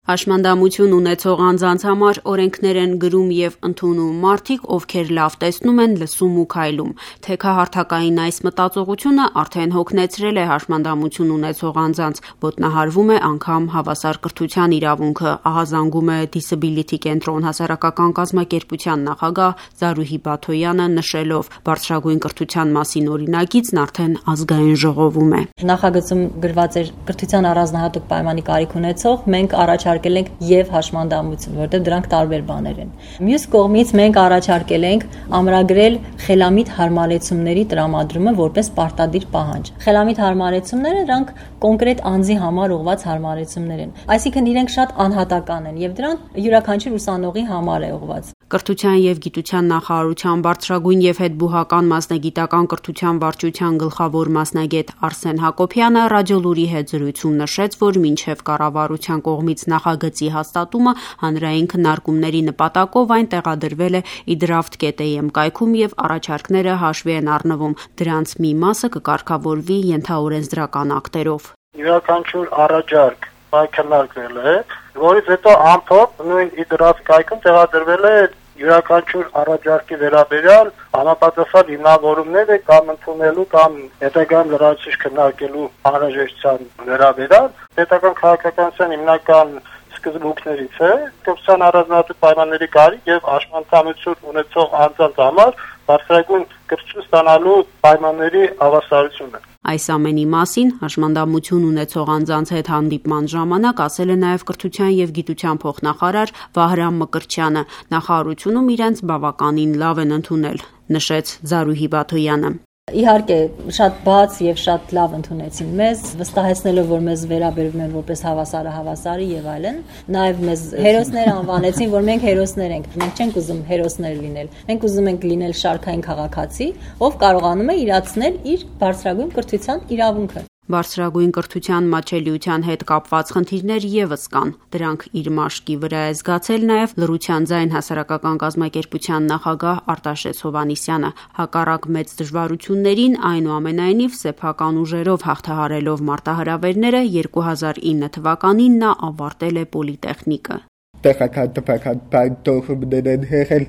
Հաշմանդամություն ունեցող անձանց համար օրենքներ են գրում եւ ընդունում մարդիկ, ովքեր լավ տեսնում են, լսում ու քայլում։ Թեքահարթակային այս մտածողությունը արդեն հոգնեցրել է հաշմանդամություն ունեցող անձանց, ոտնահարվում է անգամ հավասար կրթության իրավունքը, ահազանգում է Disability կենտրոն հասարակական կազմակերպության նախագահ Զարուհի Բաթոյանը, նշելով բարձրագույն կրթության մասին օրինագիծն արդեն ազգային ժողովում է։ Նախագծում գրված էր կրթության առանձնահատուկ պայմանի կարիք ունեցող, մենք առաջարկել ենք եւ հաշմանդամություն, որտեղ դրանք տարբեր բաներ են։ Մյուս կողմից մենք առաջարկել ենք ամրագրել խելամիտ հարմարեցումների տրամադրումը որպես պարտադիր պահանջ։ Խելամիտ հարմարեցումները դրանք կոնկրետ անձի համար ուղղված հարմարեցումներ են։ Այսինքն իրենք շատ անհատական են եւ դրանք յուրաքանչյուր ուսանողի համար է ուղղված։ Կրթության եւ գիտության նախարարության բարձրագույն եւ հետբուհական մասնագիտական կրթության վարչության գլխավոր մասնագետ Արսեն Հակոբյանը ռադիոլուրի հետ զրույցում նշեց, որ մինչեւ կառավարության կողմից նախագծի հաստատումը հանրային քննարկումների նպատակով այն տեղադրվել է idraft.am կայքում եւ առաջարկները հաշվի են առնվում։ Դրանց մի մասը կկարգավորվի ենթաօրենսդրական ակտերով։ Յուրաքանչյուր առաջարկ քննարկվել է, որից հետո ամփոփ նույն idraft կայքում տեղադրվել է յուրաքանչյուր առաջարկի վերաբերյալ համապատասխան հիմնավորումները կամ ընդունելու կամ հետագայում լրացուցիչ քննարկելու անհրաժեշտության վերաբերյալ պետական քաղաքականության հիմնական սկզբունքներից է կրթության առանձնահատուկ պայմանների կարիք եւ հաշմանդամություն ունեցող անձանց համար բարձրագույն կրթություն ստանալու պայմանների հավասարությունը։ Այս ամենի մասին հաշմանդամություն ունեցող անձանց հետ հանդիպման ժամանակ ասել է նաև կրթության եւ գիտության փոխնախարար Վահրամ Մկրտչյանը։ Նախարարությունում իրենց բավականին լավ են ընդունել, նշեց Զարուհի Բաթոյանը։ Իհարկե, շատ բաց եւ շատ լավ ընդունեցին մեզ, վստահեցնելով, որ մեզ վերաբերվում են որպես հավասարը եւ այլն։ Նաեւ մեզ հերոսներ անվանեցին, որ մենք հերոսներ ենք։ Մենք չենք ուզում հերոսներ լինել։ Մենք ուզում ենք լինել շարքային քաղաքացի, ով կարողանում է իրացնել իր բարձրագույն կրթության իրավունքը։ Բարձրագույն կրթության մատչելիության հետ կապված խնդիրներ եւս կան։ Դրանք իր մաշկի վրա է զգացել նաեւ Լռության ձայն հասարակական կազմակերպության նախագահ Արտաշես Հովհաննիսյանը։ Հակառակ մեծ դժվարություններին, այնուամենայնիվ սեփական ուժերով հաղթահարելով մարտահրավերները 2009 թվականին նա ավարտել է պոլիտեխնիկը։ Տեղական տպական պայթողումներ են եղել։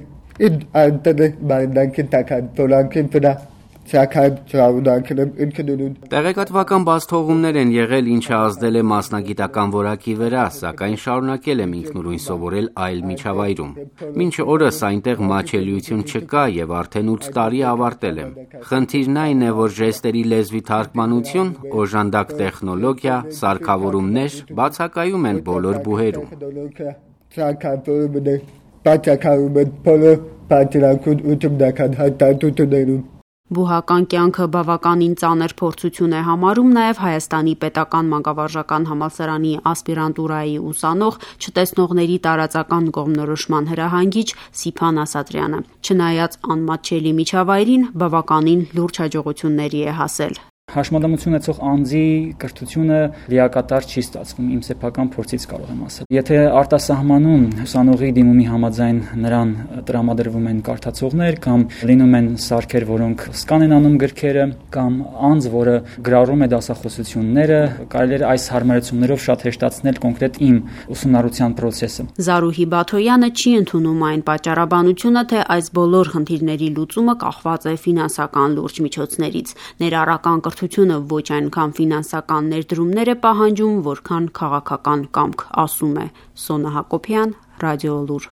Այնտեղ բանջարքին տական տոլանքին վրա Տեղեկատվական բացթողումներ են եղել, ինչը ազդել է մասնագիտական որակի վրա, սակայն շարունակել եմ ինքնուրույն սովորել այլ միջավայրում։ Մինչ օրս այնտեղ մատչելիություն չկա եւ արդեն 8 տարի ավարտել եմ։ Խնդիրն այն է, որ ժեստերի լեզվի թարգմանություն, օժանդակ տեխնոլոգիա, սարքավորումներ բացակայում են բոլոր բուհերում։ Բուհական կյանքը բավականին ծանր փորձություն է համարում նաև Հայաստանի պետական մանկավարժական համալսարանի ասպիրանտուրայի ուսանող, չտեսնողների տարածական կողմնորոշման հրահանգիչ Սիփան Ասատրյանը։ Չնայած անմատչելի միջավայրին, բավականին լուրջ հաջողությունների է հասել։ Հաշմանդամություն ունեցող անձի կրթությունը լիակատար չի ստացվում, իմ սեփական փորձից կարող եմ ասել։ Եթե արտասահմանում ուսանողի դիմումի համաձայն նրան տրամադրվում են կարդացողներ կամ լինում են սարքեր, որոնք սկան են անում գրքերը, կամ անձ, որը գրառում է դասախոսությունները, կարելի է այս հարմարեցումներով շատ հեշտացնել կոնկրետ իմ ուսումնառության process-ը։ Զարուհի Բաթոյանը չի ընդունում այն պատճառաբանությունը, թե այս բոլոր խնդիրների լուծումը կախված է ֆինանսական լուրջ միջոցներից։ Ներառական կրթությունը ոչ այնքան ֆինանսական ներդրումներ է պահանջում, որքան քաղաքական կամք, ասում է Սոնա Հակոբյան, Ռադիոլուր։